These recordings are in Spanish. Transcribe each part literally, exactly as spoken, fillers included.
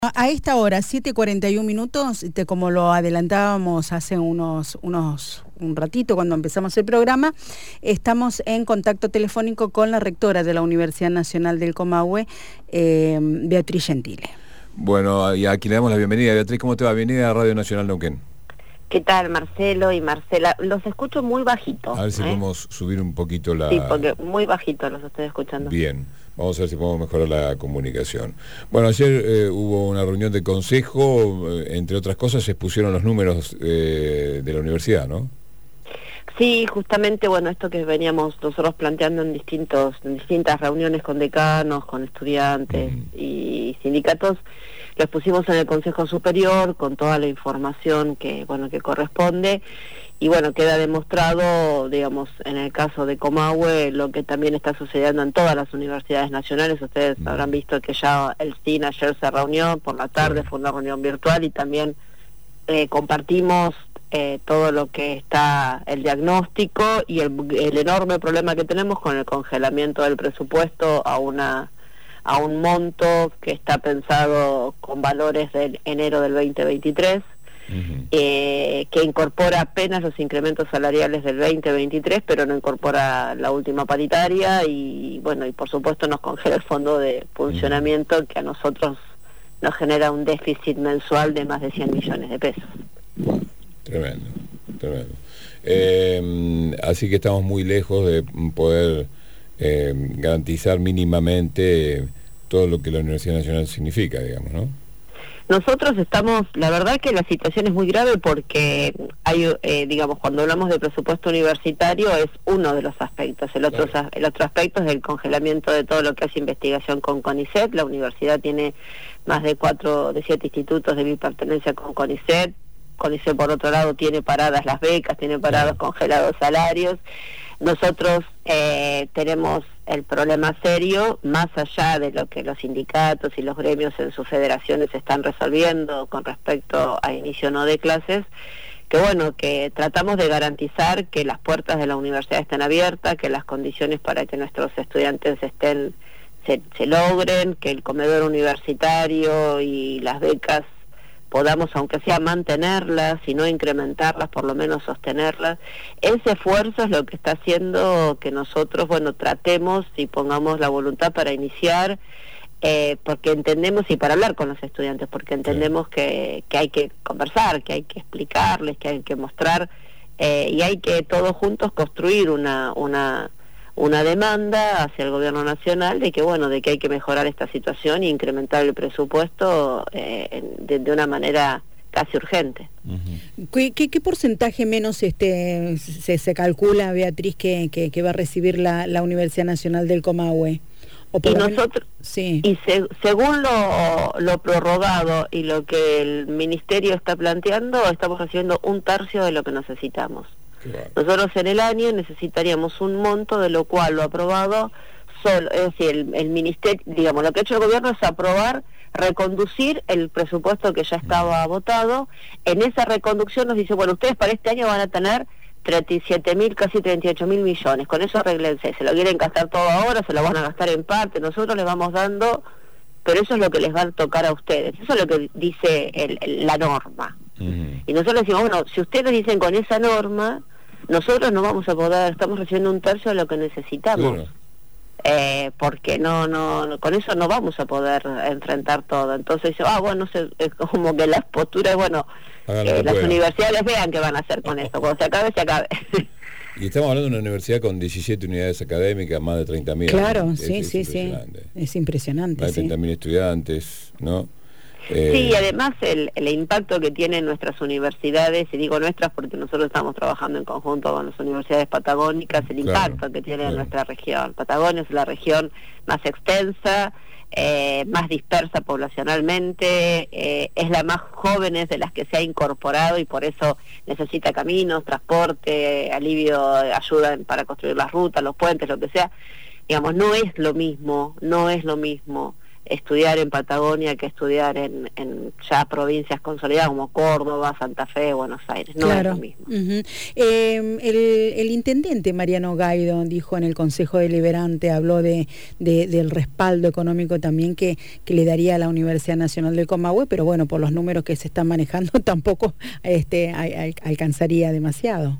A esta hora, siete cuarenta y un minutos, te, como lo adelantábamos hace unos, unos un ratito cuando empezamos el programa, estamos en contacto telefónico con la rectora de la Universidad Nacional del Comahue, eh, Beatriz Gentile. Bueno, y aquí le damos la bienvenida. Beatriz, ¿cómo te va? Bienvenida a Radio Nacional Neuquén. ¿Qué tal, Marcelo y Marcela? Los escucho muy bajito. A ver si ¿eh? podemos subir un poquito la... Sí, porque muy bajito los estoy escuchando. Bien, vamos a ver si podemos mejorar la comunicación. Bueno, ayer eh, hubo una reunión de consejo, eh, entre otras cosas se expusieron los números eh, de la universidad, ¿no? Sí, justamente, bueno, esto que veníamos nosotros planteando en distintos en distintas reuniones con decanos, con estudiantes mm. y sindicatos, lo expusimos en el Consejo Superior con toda la información que, bueno, que corresponde, y bueno, queda demostrado, digamos, en el caso de Comahue, lo que también está sucediendo en todas las universidades nacionales. Ustedes mm. habrán visto que ya el C I N ayer se reunió por la tarde, sí. Fue una reunión virtual, y también eh, compartimos Eh, todo lo que está el diagnóstico y el, el enorme problema que tenemos con el congelamiento del presupuesto a una a un monto que está pensado con valores del enero del veinte veintitrés, uh-huh. eh, que incorpora apenas los incrementos salariales del veinte veintitrés, pero no incorpora la última paritaria, y bueno, y por supuesto nos congela el fondo de funcionamiento, uh-huh. que a nosotros nos genera un déficit mensual de más de cien millones de pesos. Tremendo, tremendo. Eh, así que estamos muy lejos de poder eh, garantizar mínimamente todo lo que la Universidad Nacional significa, digamos, ¿no? Nosotros estamos, la verdad que la situación es muy grave porque hay, eh, digamos, cuando hablamos de presupuesto universitario es uno de los aspectos. El otro, claro. el otro aspecto es el congelamiento de todo lo que es investigación con CONICET. La universidad tiene más de cuatro, de siete institutos de bipertenencia con CONICET. CONICET, por otro lado, tiene paradas las becas, tiene parados congelados salarios. Nosotros eh, tenemos el problema serio, más allá de lo que los sindicatos y los gremios en sus federaciones están resolviendo con respecto a inicio o no de clases, que bueno, que tratamos de garantizar que las puertas de la universidad estén abiertas, que las condiciones para que nuestros estudiantes estén se, se logren, que el comedor universitario y las becas podamos, aunque sea mantenerlas y no incrementarlas, por lo menos sostenerlas. Ese esfuerzo es lo que está haciendo que nosotros, bueno, tratemos y pongamos la voluntad para iniciar, eh, porque entendemos, y para hablar con los estudiantes, porque entendemos sí. que, que hay que conversar, que hay que explicarles, que hay que mostrar, eh, y hay que todos juntos construir una una una demanda hacia el gobierno nacional de que bueno de que hay que mejorar esta situación e incrementar el presupuesto eh, de, de una manera casi urgente. Uh-huh. ¿Qué, qué, ¿Qué porcentaje menos este se, se calcula, Beatriz, que, que, que va a recibir la, la Universidad Nacional del Comahue? ¿O y nosotros menos? Sí. Y se, según lo, lo prorrogado y lo que el ministerio está planteando, estamos recibiendo un tercio de lo que necesitamos. Nosotros en el año necesitaríamos un monto, de lo cual lo aprobado solo, es decir, el, el ministerio, digamos, lo que ha hecho el gobierno es aprobar, reconducir el presupuesto que ya estaba votado. En esa reconducción nos dice, bueno, ustedes para este año van a tener treinta y siete mil, casi treinta y ocho mil millones, con eso arreglense, se lo quieren gastar todo ahora, se lo van a gastar en parte, nosotros les vamos dando, pero eso es lo que les va a tocar a ustedes, eso es lo que dice el, el, la norma. Uh-huh. Y nosotros decimos, bueno, si ustedes dicen con esa norma, nosotros no vamos a poder, estamos recibiendo un tercio de lo que necesitamos, claro. eh, porque no, no, no, con eso no vamos a poder enfrentar todo. Entonces, ah, bueno, se, es como que las posturas, bueno, eh, las universidades vean qué van a hacer con eso, cuando se acabe, se acabe. Y estamos hablando de una universidad con diecisiete unidades académicas, más de treinta mil. Claro, es, sí, es sí, sí, es impresionante. Más de treinta mil sí. estudiantes, ¿no? Eh... Sí, y además el, el impacto que tienen nuestras universidades, y digo nuestras porque nosotros estamos trabajando en conjunto con las universidades patagónicas, el claro, impacto que tiene claro. en nuestra región. Patagonia es la región más extensa, eh, más dispersa poblacionalmente, eh, es la más joven de las que se ha incorporado y por eso necesita caminos, transporte, alivio, ayuda para construir las rutas, los puentes, lo que sea. Digamos, no es lo mismo, no es lo mismo estudiar en Patagonia que estudiar en, en ya provincias consolidadas como Córdoba, Santa Fe, Buenos Aires. No claro. es lo mismo. Uh-huh. eh, el, el intendente Mariano Gaido dijo en el Consejo Deliberante, habló de, de del respaldo económico también que, que le daría a la Universidad Nacional del Comahue, pero bueno, por los números que se están manejando tampoco este, a, a, alcanzaría demasiado.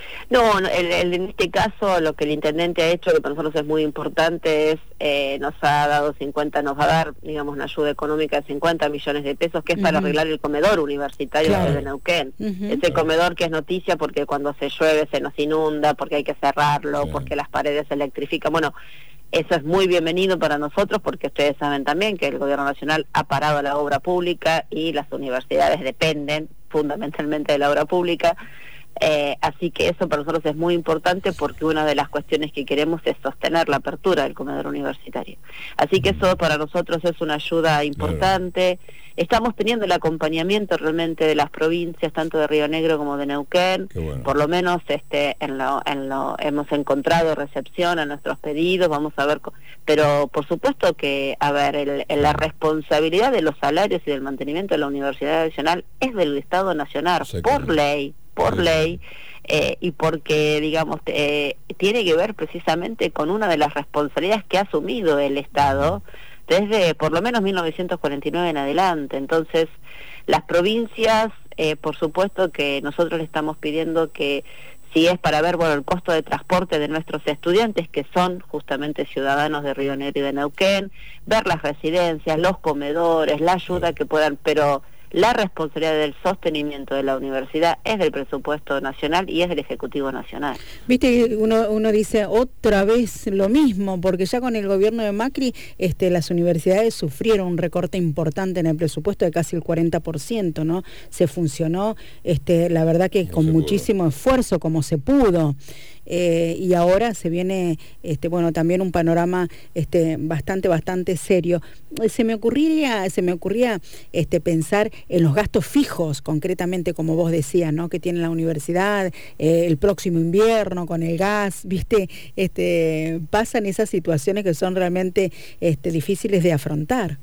No, no el, el, en este caso lo que el intendente ha hecho, que para nosotros es muy importante, es eh, nos ha dado cincuenta, nos va a dar, digamos, una ayuda económica de cincuenta millones de pesos, que es uh-huh. para arreglar el comedor universitario claro. de Neuquén. Uh-huh. Ese comedor que es noticia porque cuando se llueve se nos inunda, porque hay que cerrarlo, sí. porque las paredes se electrifican. Bueno, eso es muy bienvenido para nosotros porque ustedes saben también que el gobierno nacional ha parado la obra pública y las universidades dependen fundamentalmente de la obra pública. Eh, así que eso para nosotros es muy importante porque una de las cuestiones que queremos es sostener la apertura del comedor universitario. Así que eso para nosotros es una ayuda importante. Estamos teniendo el acompañamiento realmente de las provincias, tanto de Río Negro como de Neuquén. Bueno. Por lo menos este en lo, en lo hemos encontrado recepción a nuestros pedidos, vamos a ver, pero por supuesto que, a ver, el, el, la responsabilidad de los salarios y del mantenimiento de la Universidad Nacional es del Estado Nacional, o sea, por ley. por ley, eh, y porque, digamos, eh, tiene que ver precisamente con una de las responsabilidades que ha asumido el Estado desde por lo menos mil novecientos cuarenta y nueve en adelante. Entonces, las provincias, eh, por supuesto que nosotros le estamos pidiendo que, si es para ver, bueno, el costo de transporte de nuestros estudiantes, que son justamente ciudadanos de Río Negro y de Neuquén, ver las residencias, los comedores, la ayuda que puedan, pero la responsabilidad del sostenimiento de la universidad es del presupuesto nacional y es del Ejecutivo Nacional. Viste, uno, uno dice otra vez lo mismo, porque ya con el gobierno de Macri este, las universidades sufrieron un recorte importante en el presupuesto de casi el cuarenta por ciento, ¿no? Se funcionó, este, la verdad que con muchísimo esfuerzo, como se pudo. Eh, y ahora se viene, este, bueno, también un panorama este, bastante, bastante serio. Se me ocurría, se me ocurría este, pensar en los gastos fijos, concretamente, como vos decías, ¿no? Que tiene la universidad, eh, el próximo invierno con el gas, ¿viste? Este, pasan esas situaciones que son realmente este, difíciles de afrontar.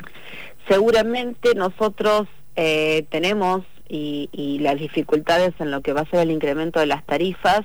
Seguramente nosotros eh, tenemos y, y las dificultades en lo que va a ser el incremento de las tarifas.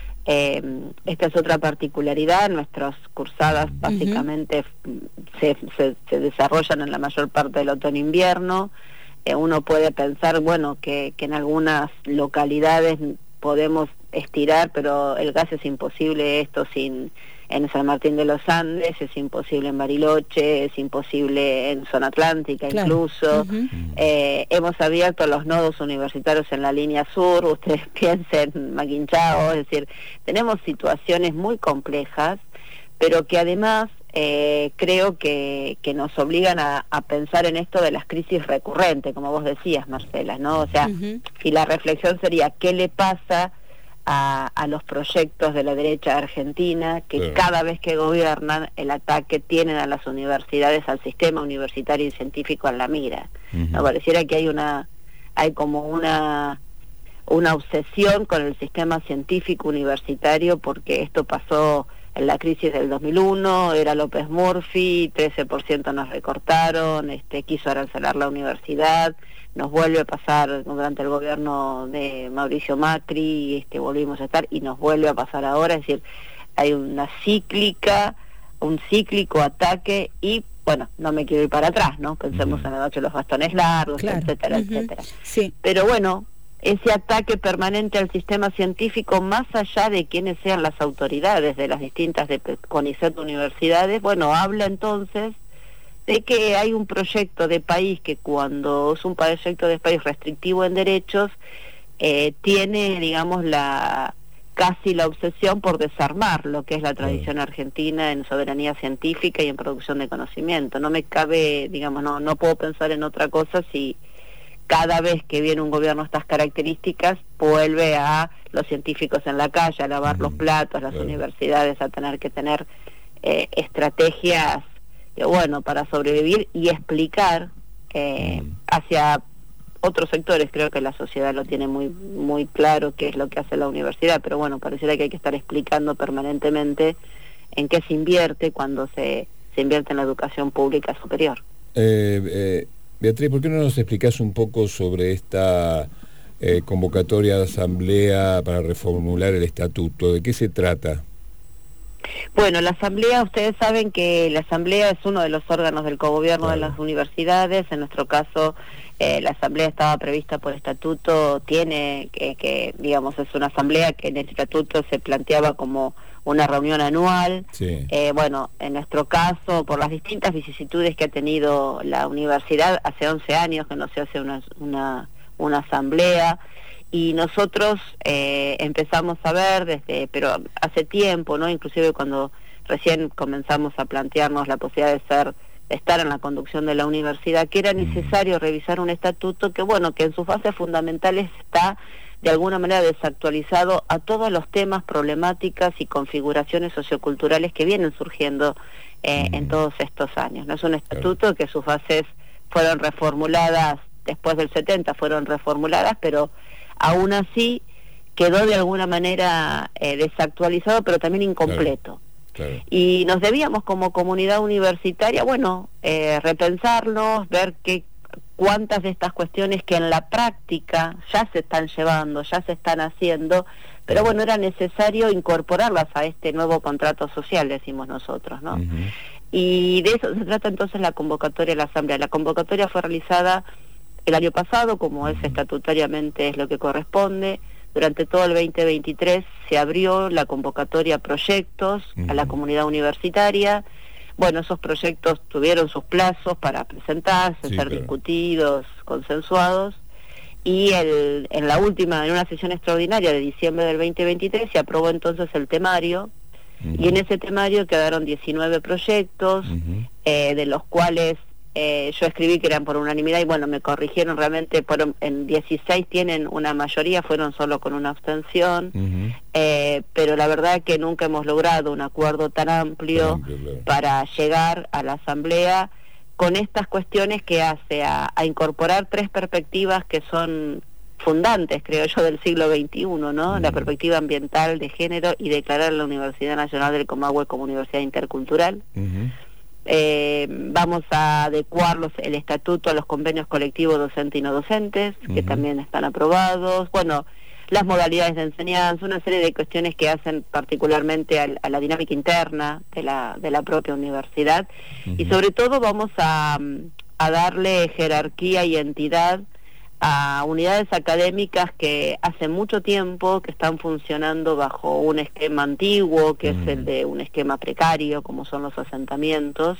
Eh, esta es otra particularidad. Nuestras cursadas básicamente uh-huh. se, se, se desarrollan en la mayor parte del otoño-invierno. Eh, uno puede pensar, bueno, que, que en algunas localidades podemos estirar, pero el gas es imposible esto sin en San Martín de los Andes, es imposible en Bariloche, es imposible en zona atlántica, claro. incluso. Uh-huh. Eh, hemos abierto los nodos universitarios en la línea sur, ustedes piensen en Maquinchao, es decir, tenemos situaciones muy complejas, pero que además eh, creo que, que nos obligan a, a pensar en esto de las crisis recurrentes, como vos decías, Marcela, ¿no? O sea, uh-huh. y la reflexión sería, ¿qué le pasa A, a los proyectos de la derecha argentina que claro. cada vez que gobiernan el ataque tienen a las universidades, al sistema universitario y científico en la mira? Uh-huh. ¿No? Pareciera que hay una hay como una una obsesión con el sistema científico universitario, porque esto pasó en la crisis del dos mil uno, era López Murphy, trece por ciento nos recortaron, este quiso arancelar la universidad, nos vuelve a pasar durante el gobierno de Mauricio Macri, este volvimos a estar y nos vuelve a pasar ahora, es decir, hay una cíclica, un cíclico ataque y bueno, no me quiero ir para atrás, ¿no? Pensemos uh-huh. en la noche de los bastones largos, claro. etcétera, uh-huh. etcétera. Sí. Pero bueno, ese ataque permanente al sistema científico, más allá de quienes sean las autoridades de las distintas de CONICET universidades, bueno, habla entonces de que hay un proyecto de país que, cuando es un proyecto de país restrictivo en derechos, eh, tiene, digamos, la casi la obsesión por desarmar lo que es la tradición argentina en soberanía científica y en producción de conocimiento. No me cabe, digamos, no, no puedo pensar en otra cosa si cada vez que viene un gobierno de estas características vuelve a los científicos en la calle, a lavar uh-huh. los platos, las uh-huh. universidades a tener que tener eh, estrategias que, bueno, para sobrevivir y explicar eh, uh-huh. hacia otros sectores. Creo que la sociedad lo tiene muy muy claro qué es lo que hace la universidad, pero bueno, pareciera que hay que estar explicando permanentemente en qué se invierte cuando se se invierte en la educación pública superior. Eh, eh, Beatriz, ¿por qué no nos explicás un poco sobre esta eh, convocatoria de asamblea para reformular el estatuto? ¿De qué se trata? Bueno, la asamblea, ustedes saben que la asamblea es uno de los órganos del cogobierno claro. de las universidades. En nuestro caso, eh, la asamblea estaba prevista por estatuto, tiene que, que, digamos, es una asamblea que en el estatuto se planteaba como una reunión anual. Sí. Eh, bueno, en nuestro caso, por las distintas vicisitudes que ha tenido la universidad, hace once años que no se hace una, una, una asamblea, y nosotros eh, empezamos a ver desde, pero hace tiempo, ¿no? Inclusive cuando recién comenzamos a plantearnos la posibilidad de ser, de estar en la conducción de la universidad, que era necesario revisar un estatuto que, bueno, que en sus fases fundamentales está de alguna manera desactualizado a todos los temas, problemáticas y configuraciones socioculturales que vienen surgiendo eh, en todos estos años. No es un estatuto que sus fases fueron reformuladas después del setenta, fueron reformuladas, pero aún así quedó de alguna manera eh, desactualizado, pero también incompleto. Claro, claro. Y nos debíamos como comunidad universitaria, bueno, eh, repensarnos, ver qué, cuántas de estas cuestiones que en la práctica ya se están llevando, ya se están haciendo, pero bueno, era necesario incorporarlas a este nuevo contrato social, decimos nosotros, ¿no? Uh-huh. Y de eso se trata entonces la convocatoria de la Asamblea. La convocatoria fue realizada el año pasado, como es estatutariamente es lo que corresponde. Durante todo el veinte veintitrés se abrió la convocatoria a proyectos uh-huh. a la comunidad universitaria. Bueno, esos proyectos tuvieron sus plazos para presentarse, sí, ser claro. discutidos, consensuados, y el, en la última, en una sesión extraordinaria de diciembre del veinte veintitrés, se aprobó entonces el temario, uh-huh. y en ese temario quedaron diecinueve proyectos, uh-huh. eh, de los cuales Eh, yo escribí que eran por unanimidad y bueno, me corrigieron realmente, por, en dieciséis tienen una mayoría, fueron solo con una abstención, uh-huh. eh, pero la verdad que nunca hemos logrado un acuerdo tan amplio, amplio claro. para llegar a la asamblea con estas cuestiones que hace a, a incorporar tres perspectivas que son fundantes, creo yo, del siglo veintiuno, ¿no? Uh-huh. La perspectiva ambiental, de género, y declarar la Universidad Nacional del Comahue como Universidad Intercultural. Uh-huh. Eh, vamos a adecuarlos el estatuto a los convenios colectivos docentes y no docentes, uh-huh. que también están aprobados. Bueno, las modalidades de enseñanza, una serie de cuestiones que hacen particularmente a, a la dinámica interna de la, de la propia universidad. Uh-huh. Y sobre todo vamos a, a darle jerarquía y entidad a unidades académicas que hace mucho tiempo que están funcionando bajo un esquema antiguo, que mm. es el de un esquema precario, como son los asentamientos.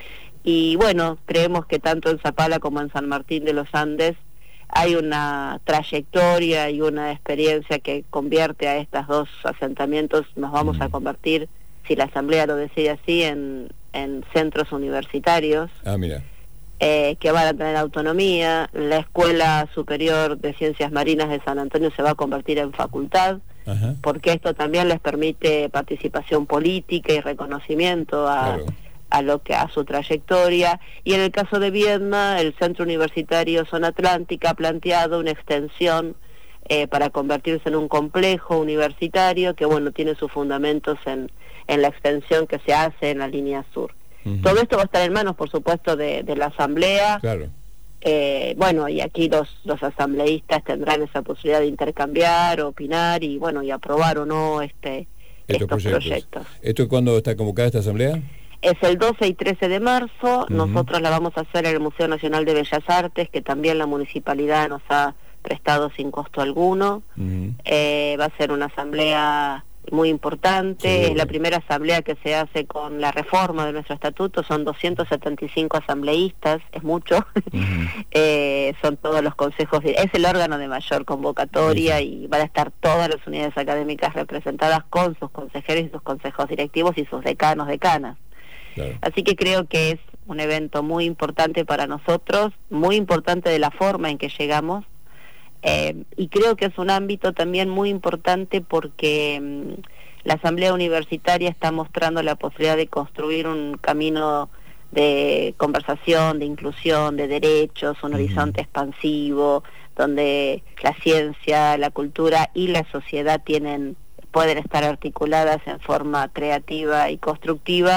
Y bueno, creemos que tanto en Zapala como en San Martín de los Andes hay una trayectoria y una experiencia que convierte a estos dos asentamientos, nos vamos mm. a convertir, si la Asamblea lo decide así, en, en centros universitarios. Ah, mira. Eh, que van a tener autonomía. La Escuela Superior de Ciencias Marinas de San Antonio se va a convertir en facultad, ajá. porque esto también les permite participación política y reconocimiento a, claro. a lo que a su trayectoria. Y en el caso de Viedma, el Centro Universitario Zona Atlántica ha planteado una extensión eh, para convertirse en un complejo universitario que bueno, tiene sus fundamentos en, en la extensión que se hace en la línea sur. Uh-huh. Todo esto va a estar en manos, por supuesto, de, de la asamblea. Claro. Eh, bueno, y aquí los, los asambleístas tendrán esa posibilidad de intercambiar, opinar y bueno, y aprobar o no este estos, estos proyectos. proyectos. ¿Esto cuándo está convocada esta asamblea? Es el doce y trece de marzo. Uh-huh. Nosotros la vamos a hacer en el Museo Nacional de Bellas Artes, que también la municipalidad nos ha prestado sin costo alguno. Uh-huh. Eh, va a ser una asamblea muy importante, sí. Es la primera asamblea que se hace con la reforma de nuestro estatuto, son doscientos setenta y cinco asambleístas, es mucho, uh-huh. eh, son todos los consejos, es el órgano de mayor convocatoria, uh-huh. y van a estar todas las unidades académicas representadas con sus consejeros y sus consejos directivos y sus decanos, decanas. Claro. Así que creo que es un evento muy importante para nosotros, muy importante de la forma en que llegamos. Eh, y creo que es un ámbito también muy importante porque mmm, la Asamblea Universitaria está mostrando la posibilidad de construir un camino de conversación, de inclusión, de derechos, un uh-huh. horizonte expansivo, donde la ciencia, la cultura y la sociedad tienen pueden estar articuladas en forma creativa y constructiva,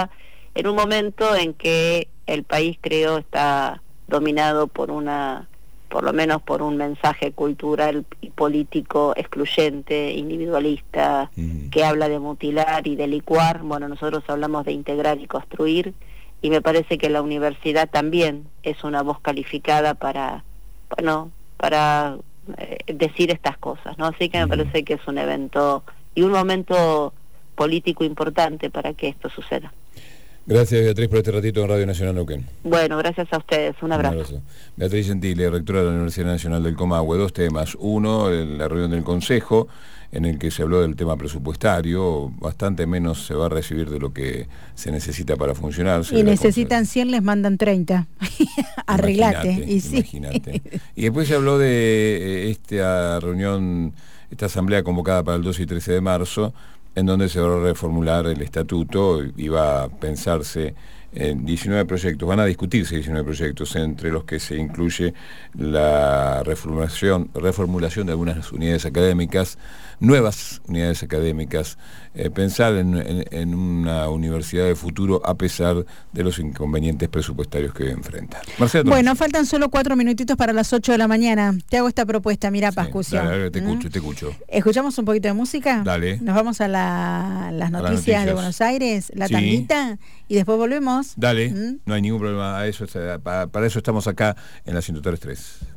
en un momento en que el país, creo, está dominado por una, por lo menos por un mensaje cultural y político excluyente, individualista, mm. que habla de mutilar y de licuar. Bueno, nosotros hablamos de integrar y construir, y me parece que la universidad también es una voz calificada para, bueno, para eh, decir estas cosas, ¿no? Así que me mm. parece que es un evento y un momento político importante para que esto suceda. Gracias, Beatriz, por este ratito en Radio Nacional Neuquén. Bueno, gracias a ustedes. Un abrazo. Un abrazo. Beatriz Gentile, rectora de la Universidad Nacional del Comahue. Dos temas. Uno, la reunión del Consejo, en el que se habló del tema presupuestario. Bastante menos se va a recibir de lo que se necesita para funcionar. Y necesitan cien, les mandan treinta. Arreglate. Imagínate, y, sí. imagínate. Y después se habló de esta reunión, esta asamblea convocada para el doce y trece de marzo, en donde se va a reformular el estatuto y va a pensarse en diecinueve proyectos, van a discutirse diecinueve proyectos, entre los que se incluye la reformulación, reformulación de algunas unidades académicas, nuevas unidades académicas, eh, pensar en, en, en una universidad de futuro a pesar de los inconvenientes presupuestarios que enfrenta. Marcela, bueno, faltan solo cuatro minutitos para las ocho de la mañana. Te hago esta propuesta, mira, sí, Pascucio. Dale, dale, te escucho, ¿Mm? te escucho. ¿Escuchamos un poquito de música? Dale. Nos vamos a la, las, noticias las noticias de Buenos Aires, la sí. tanguita, y después volvemos. Dale, ¿Mm? no hay ningún problema, a eso, para, para eso estamos acá en la ciento tres punto tres.